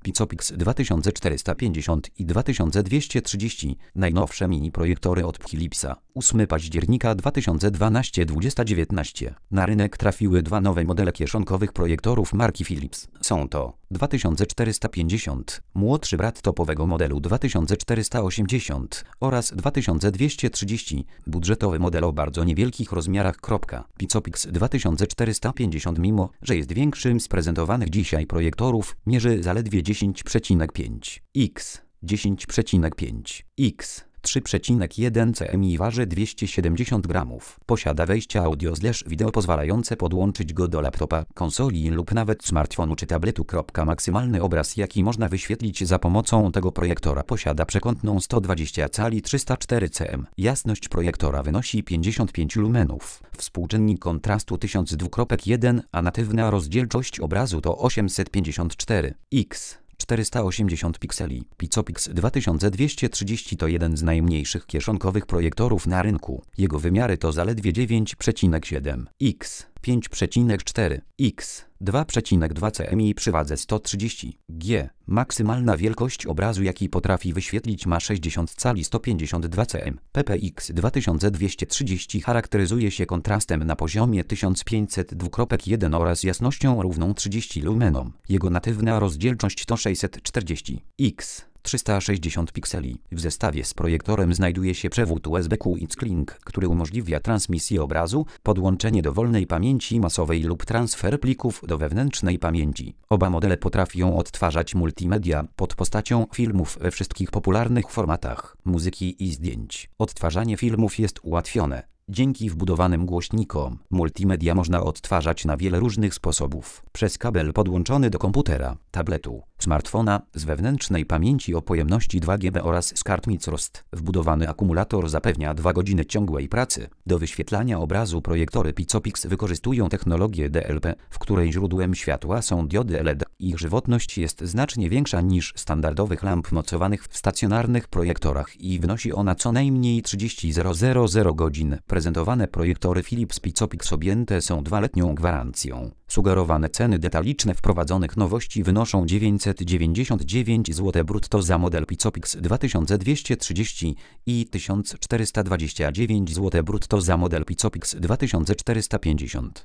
Pixopix 2450 i 2230, najnowsze mini projektory od Philipsa. 8 października 2012 2019. Na rynek trafiły dwa nowe modele kieszonkowych projektorów marki Philips. Są to 2450, młodszy brat topowego modelu 2480 oraz 2230, budżetowy model o bardzo niewielkich rozmiarach. Pixopix 2450, mimo że jest większym z prezentowanych dzisiaj projektorów, mierzy zaledwie 10,5 x 10,5 x 3,1 cm i waży 270 gramów. Posiada wejście audio/wideo pozwalające podłączyć go do laptopa, konsoli lub nawet smartfonu czy tabletu. Maksymalny obraz, jaki można wyświetlić za pomocą tego projektora, posiada przekątną 120 cali 304 cm. Jasność projektora wynosi 55 lumenów. Współczynnik kontrastu 1002,1, a natywna rozdzielczość obrazu to 854 x 480 pikseli. Pixopix 2230 to jeden z najmniejszych kieszonkowych projektorów na rynku. Jego wymiary to zaledwie 9,7 x 5,4 x 2,2 cm przy wadze 130 g. Maksymalna wielkość obrazu, jaki potrafi wyświetlić, ma 60 cali 152 cm. PPX 2230 charakteryzuje się kontrastem na poziomie 1502,1 oraz jasnością równą 30 lumenom. Jego natywna rozdzielczość to 640 x 360 pikseli. W zestawie z projektorem znajduje się przewód USB Quick-Link, który umożliwia transmisję obrazu, podłączenie dowolnej pamięci masowej lub transfer plików do wewnętrznej pamięci. Oba modele potrafią odtwarzać multimedia pod postacią filmów we wszystkich popularnych formatach muzyki i zdjęć. Odtwarzanie filmów jest ułatwione dzięki wbudowanym głośnikom. Multimedia można odtwarzać na wiele różnych sposobów. Przez kabel podłączony do komputera, tabletu, smartfona, z wewnętrznej pamięci o pojemności 2 GB oraz z kart microSD. Wbudowany akumulator zapewnia 2 godziny ciągłej pracy. Do wyświetlania obrazu projektory Pixopix wykorzystują technologię DLP, w której źródłem światła są diody LED. Ich żywotność jest znacznie większa niż standardowych lamp mocowanych w stacjonarnych projektorach i wynosi ona co najmniej 30,000 godzin. Prezentowane projektory Philips Pixopix objęte są 2-letnią gwarancją. Sugerowane ceny detaliczne wprowadzonych nowości wynoszą 999 zł brutto za model Pixopix 2230 i 1429 zł brutto za model Pixopix 2450.